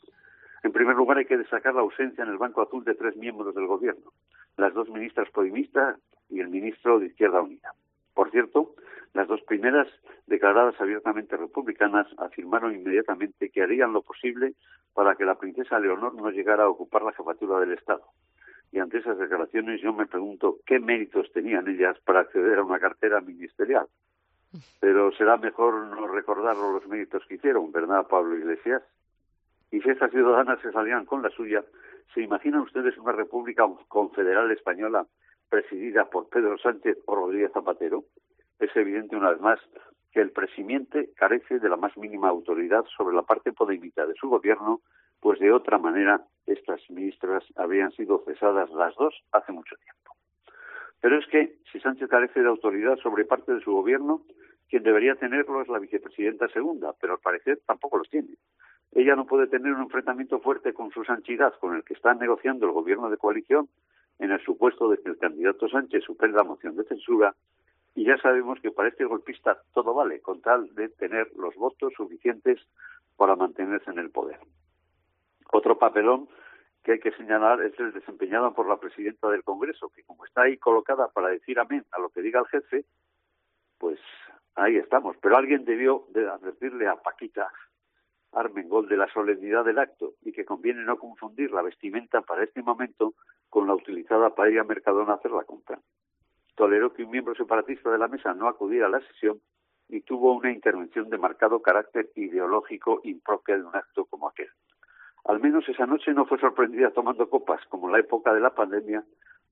En primer lugar, hay que destacar la ausencia en el Banco Azul de 3 miembros del Gobierno, las 2 ministras podimistas y el ministro de Izquierda Unida. Por cierto, las 2 primeras, declaradas abiertamente republicanas, afirmaron inmediatamente que harían lo posible para que la princesa Leonor no llegara a ocupar la jefatura del Estado. Y ante esas declaraciones yo me pregunto qué méritos tenían ellas para acceder a una cartera ministerial. Pero será mejor no recordar los méritos que hicieron, ¿verdad, Pablo Iglesias? Y si estas ciudadanas se salían con la suya, ¿se imaginan ustedes una república confederal española presidida por Pedro Sánchez o Rodríguez Zapatero? Es evidente una vez más que el presidente carece de la más mínima autoridad sobre la parte podemita de su gobierno, pues de otra manera estas ministras habrían sido cesadas las 2 hace mucho tiempo. Pero es que si Sánchez carece de autoridad sobre parte de su gobierno, quien debería tenerlo es la vicepresidenta segunda, pero al parecer tampoco los tiene. Ella no puede tener un enfrentamiento fuerte con su Sanchidad, con el que está negociando el gobierno de coalición, en el supuesto de que el candidato Sánchez supere la moción de censura, y ya sabemos que para este golpista todo vale, con tal de tener los votos suficientes para mantenerse en el poder. Otro papelón que hay que señalar es el desempeñado por la presidenta del Congreso, que como está ahí colocada para decir amén a lo que diga el jefe, pues ahí estamos. Pero alguien debió de advertirle a Paquita Armengol de la solemnidad del acto y que conviene no confundir la vestimenta para este momento con la utilizada para ir a Mercadona a hacer la compra. Toleró que un miembro separatista de la mesa no acudiera a la sesión y tuvo una intervención de marcado carácter ideológico impropia de un acto como aquel. Al menos esa noche no fue sorprendida tomando copas, como en la época de la pandemia,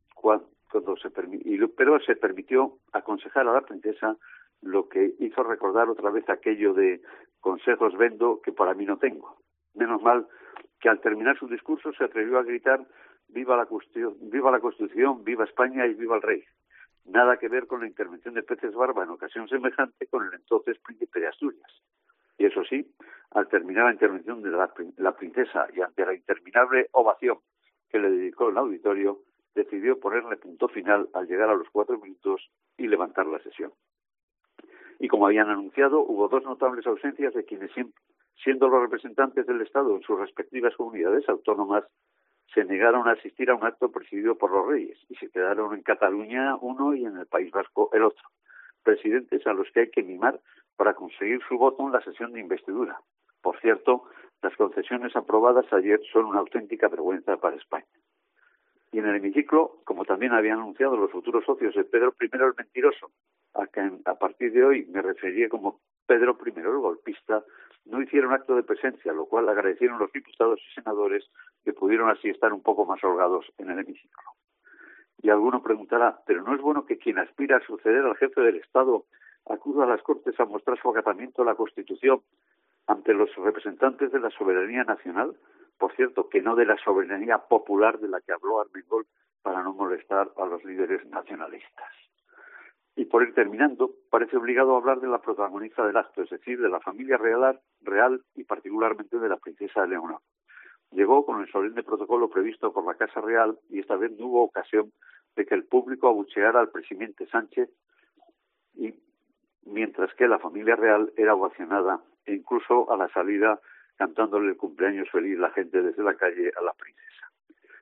pero se permitió aconsejar a la princesa, lo que hizo recordar otra vez aquello de consejos vendo que para mí no tengo. Menos mal que al terminar su discurso se atrevió a gritar viva la Constitución, viva España y viva el Rey. Nada que ver con la intervención de Peces Barba en ocasión semejante con el entonces príncipe de Asturias. Y eso sí, al terminar la intervención de la princesa y ante la interminable ovación que le dedicó el auditorio, decidió ponerle punto final al llegar a los 4 minutos y levantar la sesión. Y como habían anunciado, hubo 2 notables ausencias de quienes, siendo los representantes del Estado en sus respectivas comunidades autónomas, se negaron a asistir a un acto presidido por los reyes y se quedaron en Cataluña uno y en el País Vasco el otro. Presidentes a los que hay que mimar para conseguir su voto en la sesión de investidura. Por cierto, las concesiones aprobadas ayer son una auténtica vergüenza para España. Y en el hemiciclo, como también habían anunciado los futuros socios de Pedro I el Mentiroso, a quien a partir de hoy me referiré como Pedro I el Golpista, no hicieron acto de presencia, lo cual agradecieron los diputados y senadores que pudieron así estar un poco más holgados en el hemiciclo. Y alguno preguntará, ¿pero no es bueno que quien aspira a suceder al jefe del Estado acuda a las Cortes a mostrar su acatamiento a la Constitución ante los representantes de la soberanía nacional? Por cierto, que no de la soberanía popular de la que habló Armengol para no molestar a los líderes nacionalistas. Y por ir terminando, parece obligado a hablar de la protagonista del acto, es decir, de la familia real y particularmente de la princesa Leonor. Llegó con el solemne protocolo previsto por la Casa Real y esta vez no hubo ocasión de que el público abucheara al presidente Sánchez, y mientras que la familia real era ovacionada e incluso a la salida cantándole el cumpleaños feliz la gente desde la calle a la princesa.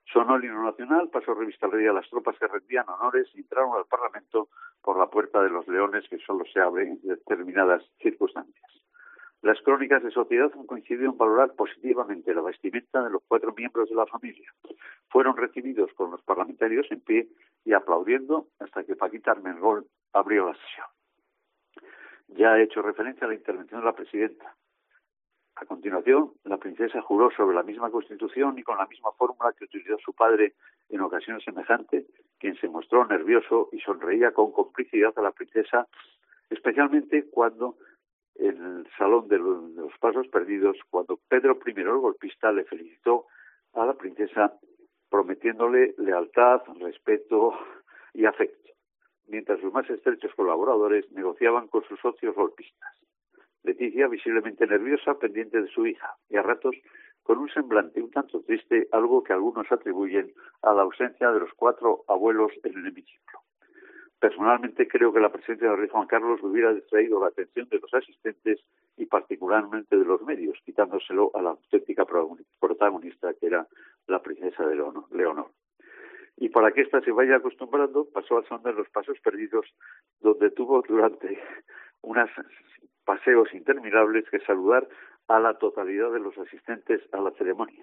Sonó el himno nacional, pasó revista al rey a las tropas que rendían honores y entraron al Parlamento por la Puerta de los Leones, que solo se abre en determinadas circunstancias. Las crónicas de sociedad han coincidido en valorar positivamente la vestimenta de los 4 miembros de la familia. Fueron recibidos por los parlamentarios en pie y aplaudiendo hasta que Paquita Armengol abrió la sesión. Ya he hecho referencia a la intervención de la presidenta. A continuación, la princesa juró sobre la misma Constitución y con la misma fórmula que utilizó su padre en ocasión semejante, quien se mostró nervioso y sonreía con complicidad a la princesa, especialmente cuando en el Salón de los Pasos Perdidos, cuando Pedro I, el golpista, le felicitó a la princesa prometiéndole lealtad, respeto y afecto, mientras sus más estrechos colaboradores negociaban con sus socios golpistas. Leticia, visiblemente nerviosa, pendiente de su hija, y a ratos con un semblante un tanto triste, algo que algunos atribuyen a la ausencia de los 4 abuelos en el hemiciclo. Personalmente creo que la presencia del rey Juan Carlos hubiera distraído la atención de los asistentes y particularmente de los medios, quitándoselo a la auténtica protagonista que era la princesa de Leonor. Y para que ésta se vaya acostumbrando, pasó al son de los Pasos Perdidos, donde tuvo durante unos paseos interminables que saludar a la totalidad de los asistentes a la ceremonia.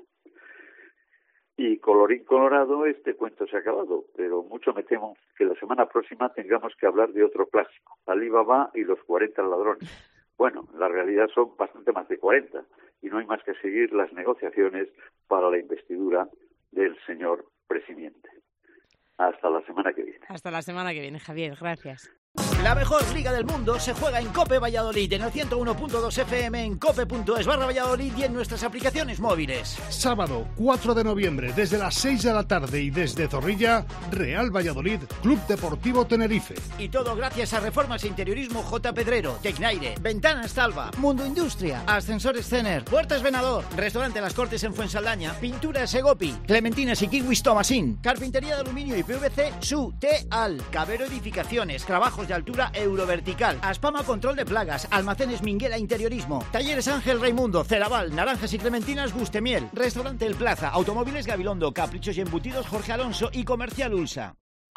Y colorín colorado, este cuento se ha acabado, pero mucho me temo que la semana próxima tengamos que hablar de otro clásico, Ali Baba y los 40 ladrones. Bueno, la realidad son bastante más de 40 y no hay más que seguir las negociaciones para la investidura del señor presidente. Hasta la semana que viene. Hasta la semana que viene, Javier. Gracias. La mejor liga del mundo se juega en COPE Valladolid, en el 101.2 FM, en cope.es/Valladolid y en nuestras aplicaciones móviles. Sábado 4 de noviembre, desde las 6 de la tarde y desde Zorrilla, Real Valladolid, Club Deportivo Tenerife. Y todo gracias a Reformas e Interiorismo J. Pedrero, Tecnaire, Ventanas Talva, Mundo Industria, Ascensores Cener, Puertas Venador, Restaurante Las Cortes en Fuensaldaña, Pinturas Segopi, Clementinas y Kiwis Tomasín, Carpintería de Aluminio y PVC, Su Teal, Cabero Edificaciones, Trabajos de altura Eurovertical, Aspama Control de Plagas, Almacenes Minguela Interiorismo, Talleres Ángel Raimundo, Ceraval, Naranjas y Clementinas Gustemiel, Restaurante El Plaza, Automóviles Gabilondo, Caprichos y Embutidos Jorge Alonso y Comercial Ulsa.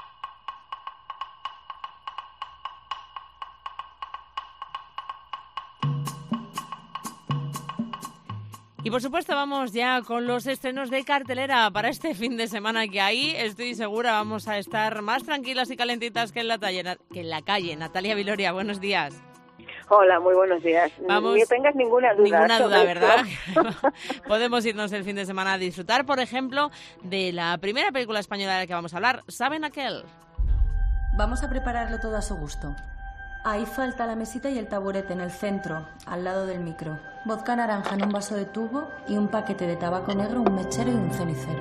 Y por supuesto vamos ya con los estrenos de cartelera para este fin de semana, que ahí estoy segura vamos a estar más tranquilas y calentitas que en la calle. Natalia Viloria, buenos días. Hola, muy buenos días. Vamos, no tengas ninguna duda. Ninguna duda, ¿verdad? Podemos irnos el fin de semana a disfrutar, por ejemplo, de la primera película española de la que vamos a hablar, ¿Saben aquel? Vamos a prepararlo todo a su gusto. Ahí falta la mesita y el taburete en el centro, al lado del micro. Vodka naranja en un vaso de tubo y un paquete de tabaco negro, un mechero y un cenicero.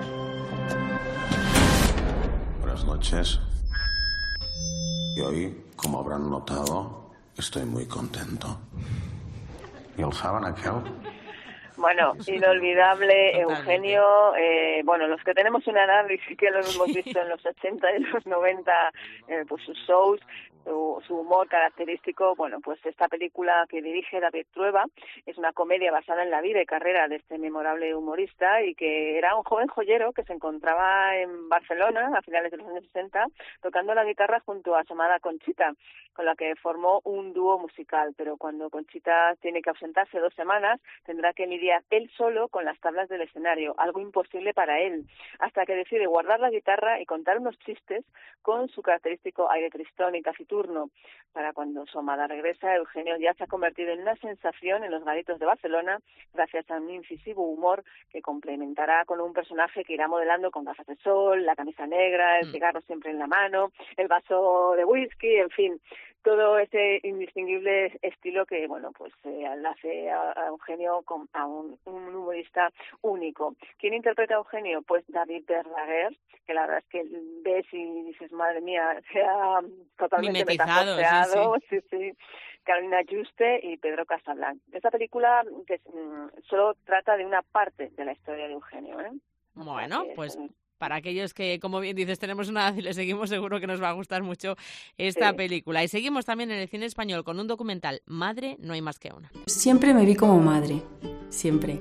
Buenas noches. Y hoy, como habrán notado, estoy muy contento. ¿Y el saben aquel? Bueno, inolvidable, Eugenio. Bueno, los que tenemos una edad y sí que lo hemos visto en los 80 y los 90, pues sus shows, su humor característico. Bueno, pues esta película que dirige David Trueba es una comedia basada en la vida y carrera de este memorable humorista, y que era un joven joyero que se encontraba en Barcelona a finales de los años 60 tocando la guitarra junto a su amada Conchita, con la que formó un dúo musical. Pero cuando Conchita tiene que ausentarse 2 semanas, tendrá que lidiar él solo con las tablas del escenario, algo imposible para él, hasta que decide guardar la guitarra y contar unos chistes con su característico aire tristón y taciturno. Para cuando su amada regresa, Eugenio ya se ha convertido en una sensación en los garitos de Barcelona, gracias a un incisivo humor que complementará con un personaje que irá modelando con gafas de sol, la camisa negra, el cigarro siempre en la mano, el vaso de whisky, en fin, todo ese indistinguible estilo que, bueno, pues hace a Eugenio a un humorista único. ¿Quién interpreta a Eugenio? Pues David Verdaguer, que la verdad es que ves y dices, madre mía, se ha totalmente metaforseado. Sí. Carolina Juste y Pedro Casablanc. Esta película que solo trata de una parte de la historia de Eugenio, ¿eh? Bueno, pues para aquellos que, como bien dices, tenemos una edad y le seguimos, seguro que nos va a gustar mucho esta película. Y seguimos también en el cine español con un documental, Madre, no hay más que una. Siempre me vi como madre, siempre.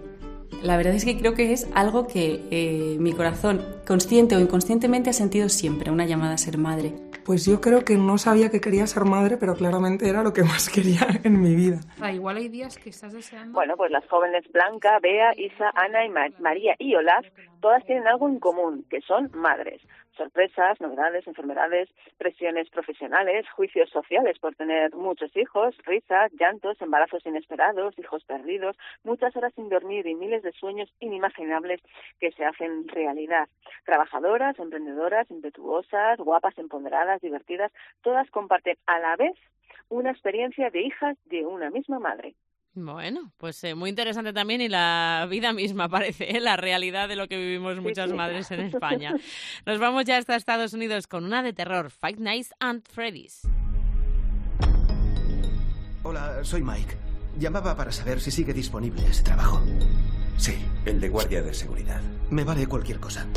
La verdad es que creo que es algo que mi corazón, consciente o inconscientemente, ha sentido siempre, una llamada a ser madre. Pues yo creo que no sabía que quería ser madre, pero claramente era lo que más quería en mi vida. Igual hay días que estás deseando... Bueno, pues las jóvenes Blanca, Bea, Isa, Ana y María y Olaf, todas tienen algo en común, que son madres. Sorpresas, novedades, enfermedades, presiones profesionales, juicios sociales por tener muchos hijos, risas, llantos, embarazos inesperados, hijos perdidos, muchas horas sin dormir y miles de sueños inimaginables que se hacen realidad. Trabajadoras, emprendedoras, impetuosas, guapas, empoderadas, divertidas, todas comparten a la vez una experiencia de hijas de una misma madre. Bueno, pues muy interesante también y la vida misma parece, la realidad de lo que vivimos muchas madres en España. Nos vamos ya hasta Estados Unidos con una de terror, Five Nights at Freddy's. Hola, soy Mike. Llamaba para saber si sigue disponible ese trabajo. Sí. El de guardia de seguridad. Me vale cualquier cosa.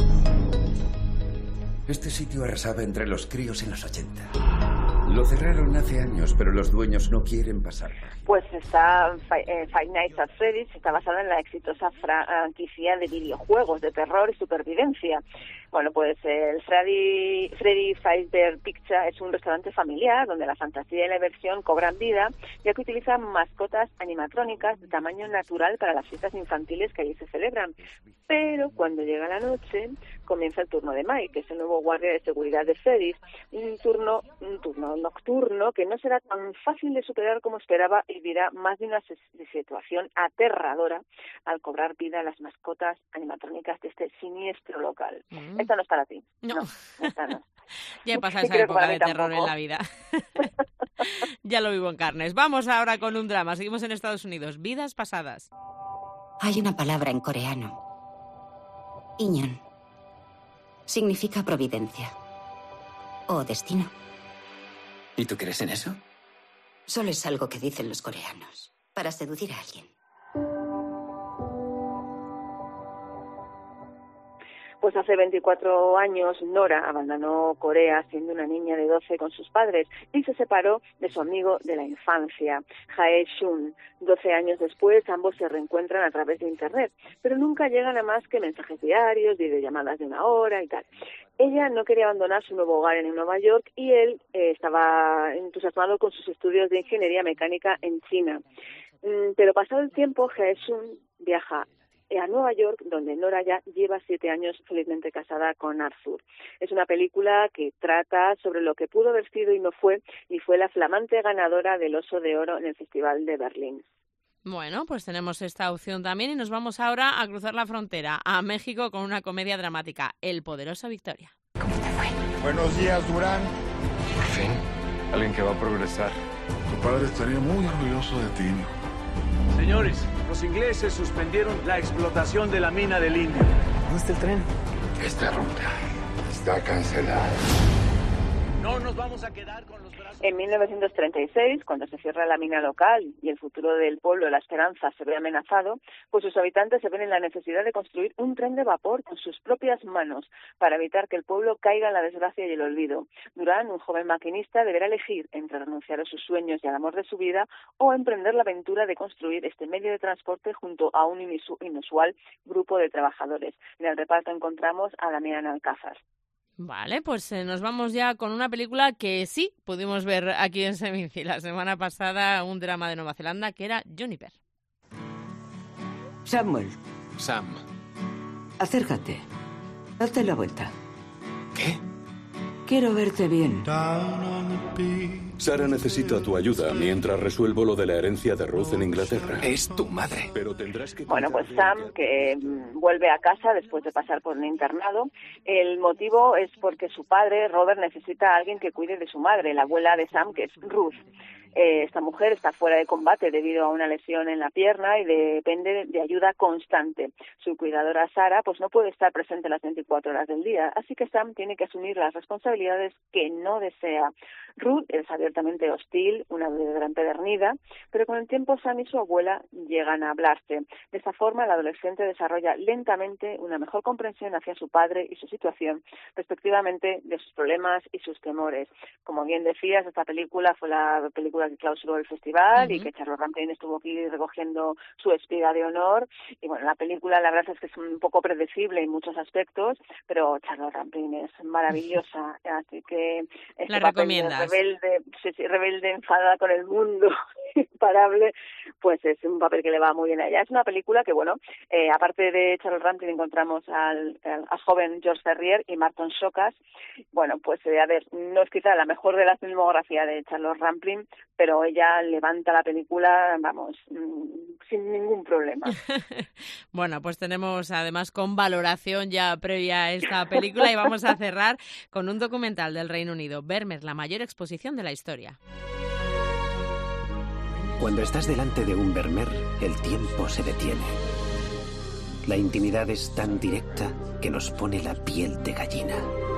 Este sitio arrasaba entre los críos en los 80. Lo cerraron hace años, pero los dueños no quieren pasar. Pues está Five Nights at Freddy's, está basada en la exitosa franquicia de videojuegos de terror y supervivencia. Bueno, pues el Freddy Fazbear Pizza es un restaurante familiar donde la fantasía y la diversión cobran vida, ya que utilizan mascotas animatrónicas de tamaño natural para las fiestas infantiles que allí se celebran. Pero cuando llega la noche, comienza el turno de Mike, que es el nuevo guardia de seguridad de Freddy's, un turno nocturno que no será tan fácil de superar como esperaba y vivirá más de una situación aterradora al cobrar vida a las mascotas animatrónicas de este siniestro local. Esta no es para ti. No. Esta no. Ya he pasado esa época de terror en la vida. Ya lo vivo en carnes. Vamos ahora con un drama. Seguimos en Estados Unidos. Vidas pasadas. Hay una palabra en coreano. Inyeon. Significa providencia. O destino. ¿Y tú crees en eso? Solo es algo que dicen los coreanos para seducir a alguien. Pues hace 24 años Nora abandonó Corea siendo una niña de 12 con sus padres y se separó de su amigo de la infancia, Jae-shun. 12 años después ambos se reencuentran a través de Internet, pero nunca llegan a más que mensajes diarios, videollamadas de 1 hora y tal. Ella no quería abandonar su nuevo hogar en Nueva York y él estaba entusiasmado con sus estudios de ingeniería mecánica en China. Pero pasado el tiempo, Jae-shun viaja a Nueva York, donde Nora ya lleva 7 años felizmente casada con Arthur. Es una película que trata sobre lo que pudo haber sido y no fue, y fue la flamante ganadora del Oso de Oro en el Festival de Berlín. Bueno, pues tenemos esta opción también y nos vamos ahora a cruzar la frontera, a México, con una comedia dramática, El Poderoso Victoria. ¿Cómo te fue? Buenos días, Durán. Por fin, alguien que va a progresar. Tu padre estaría muy orgulloso de ti, hijo. Señores, los ingleses suspendieron la explotación de la mina del Indio. ¿Dónde está el tren? Esta ruta está cancelada. No nos vamos a quedar con los brazos... En 1936, cuando se cierra la mina local y el futuro del pueblo de La Esperanza se ve amenazado, pues sus habitantes se ven en la necesidad de construir un tren de vapor con sus propias manos para evitar que el pueblo caiga en la desgracia y el olvido. Durán, un joven maquinista, deberá elegir entre renunciar a sus sueños y al amor de su vida o emprender la aventura de construir este medio de transporte junto a un inusual grupo de trabajadores. En el reparto encontramos a Damián Alcázar. Vale, pues nos vamos ya con una película que sí pudimos ver aquí en Seminci la semana pasada, un drama de Nueva Zelanda que era Juniper. Samuel. Sam. Acércate. Hazte la vuelta. ¿Qué? Quiero verte bien. Sara, necesito tu ayuda mientras resuelvo lo de la herencia de Ruth en Inglaterra. Es tu madre. Pero tendrás que... Bueno, pues Sam, que vuelve a casa después de pasar por un internado. El motivo es porque su padre, Robert, necesita a alguien que cuide de su madre, la abuela de Sam, que es Ruth. Esta mujer está fuera de combate debido a una lesión en la pierna y depende de ayuda constante. Su cuidadora Sara pues no puede estar presente las 24 horas del día, así que Sam tiene que asumir las responsabilidades que no desea. Ruth es abiertamente hostil, una verdadera empedernida, pero con el tiempo Sam y su abuela llegan a hablarse. De esta forma, el adolescente desarrolla lentamente una mejor comprensión hacia su padre y su situación, respectivamente de sus problemas y sus temores. Como bien decías, esta película fue la película que clausuró el festival y que Charlotte Rampling estuvo aquí recogiendo su espiga de honor. Y bueno, la película la verdad es que es un poco predecible en muchos aspectos, pero Charlotte Rampling es maravillosa, así que la recomiendas. Rebelde, enfadada con el mundo, imparable, pues es un papel que le va muy bien a ella. Es una película que, bueno, aparte de Charlotte Rampling encontramos al joven George Ferrier y Marton Sokas. Bueno, pues a ver, no es quizá la mejor de la filmografía de Charlotte Rampling, pero ella levanta la película, vamos, sin ningún problema. Bueno, pues tenemos además con valoración ya previa a esta película y vamos a cerrar con un documental del Reino Unido, Vermeer, la mayor exposición de la historia. Cuando estás delante de un Vermeer, el tiempo se detiene. La intimidad es tan directa que nos pone la piel de gallina.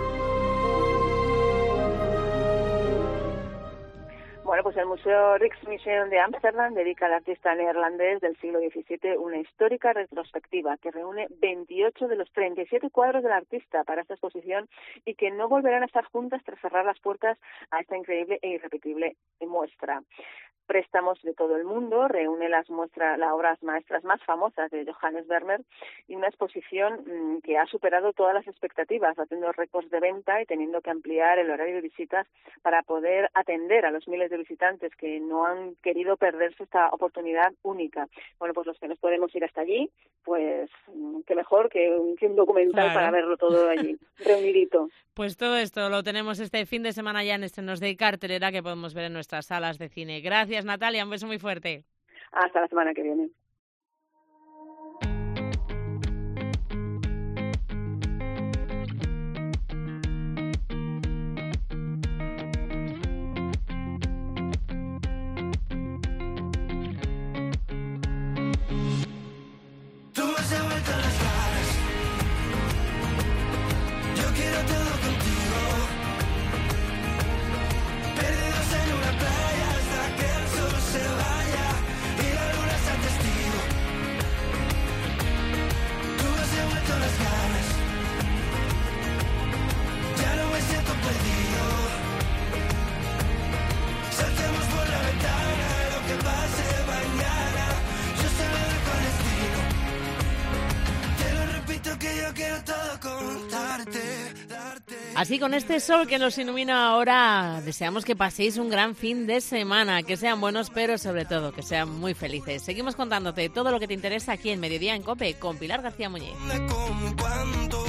Bueno, pues el Museo Rijksmuseum de Ámsterdam dedica al artista neerlandés del siglo XVII una histórica retrospectiva que reúne 28 de los 37 cuadros del artista para esta exposición y que no volverán a estar juntas tras cerrar las puertas a esta increíble e irrepetible muestra. Préstamos de todo el mundo, reúne las obras maestras más famosas de Johannes Vermeer y una exposición que ha superado todas las expectativas, batiendo récords de venta y teniendo que ampliar el horario de visitas para poder atender a los miles de visitantes que no han querido perderse esta oportunidad única. Bueno, pues los que nos podemos ir hasta allí, pues qué mejor que un documental para verlo todo allí, reunidito. Pues todo esto lo tenemos este fin de semana ya en Estrenos de Cartelera que podemos ver en nuestras salas de cine. Gracias, Natalia, un beso muy fuerte. Hasta la semana que viene. Tú me has devuelto las ganas. Yo quiero todo contigo. Perdidos en una playa hasta que el sol se vaya y la luna sea testigo. Tú me has devuelto las ganas. Ya no me siento perdido. Saltemos por la ventana, lo que pase mañana. Yo se lo dejo al destino. Te lo repito que yo quiero todo contarte. Así, con este sol que nos ilumina ahora, deseamos que paséis un gran fin de semana, que sean buenos, pero sobre todo que sean muy felices. Seguimos contándote todo lo que te interesa aquí en Mediodía en COPE con Pilar García Muñiz.